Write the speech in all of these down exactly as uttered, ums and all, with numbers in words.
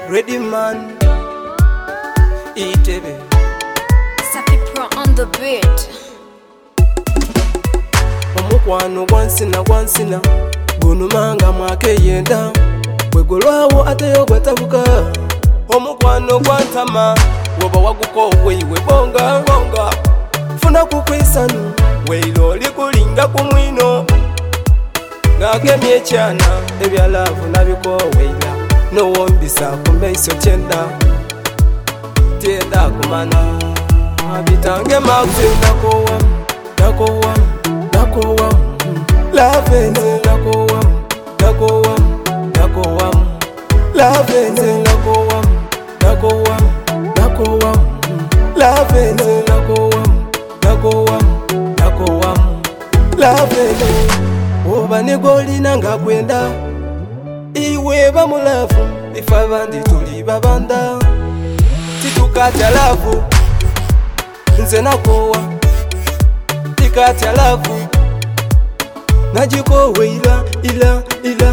Ready man, Itebe Safi Pro on the beat. Omukwano gwansina gwansina gunumanga mwake yenda bwegolwawo ateyo gwatabuka. Omukwano gwantama woba waguko weiwe bonga bonga funa kukwisanu weilo likulinga kumwino ngakemye cyana ebyalavu nabiko weila nowombisa kumeiso cyenda tienda kumana abitange magwe nakowa nakowa nakowa lavene nakowa nakowa nakowa lavene nakowa nakowa nakowa lavene nakowa nakowa nakowa lavene oba negolina nga kwenda iwe bamulafu ifa bandi tuli babanda titukatya lavu nze nakowa tikatya lavu najikowe ila ila ila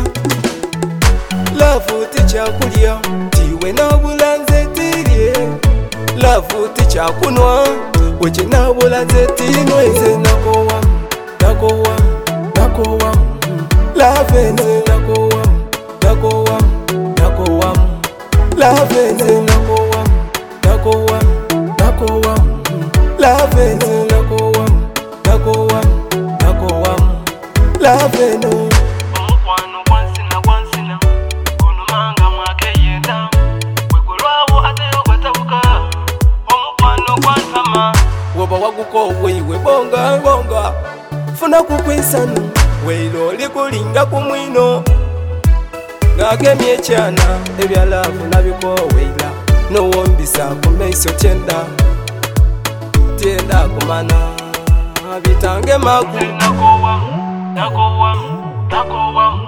lavu tichakulya tiwe nabula nze tirye lavu tichakunwa weche nabula nze tinwe nze nakowa nakowa nakowa lavene nakowa nakowa nakowa lavene nakowa nakowa nakowa lavene nakowa nakowa nakowa lavene. Omukwano gwansina gwansina gunumanga mwake yenda bwegolwawo ateyo gwatabuka. Omukwano gwantama woba waguko weiwe bonga bonga funa kukwisanu weilo likulinga kumwino ngakemye cyana ebyalavu nabiko weila nowombisa kumeiso cyenda tienda kumana abitange magu nakowa nakowa nakowa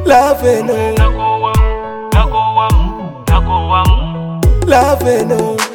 lavene nakowa nakowa nakowa lavene